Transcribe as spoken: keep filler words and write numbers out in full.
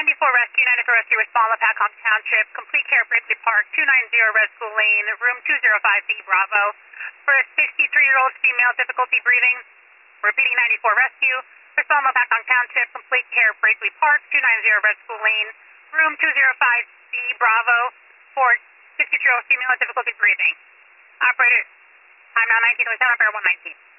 ninety-four Rescue, ninety-four Rescue, respond La Pacom Township, complete care, Brinkley Park, two ninety Red School Lane, room two oh five B, Bravo. For a sixty-three-year-old female, difficulty breathing. Repeating ninety-four Rescue, respond La Pacom Township, complete care, Brinkley Park, two ninety Red School Lane, room two oh five B, Bravo. For sixty-three-year-old female, difficulty breathing. Operator, I'm now nineteen twenty-seven, operator one nineteen.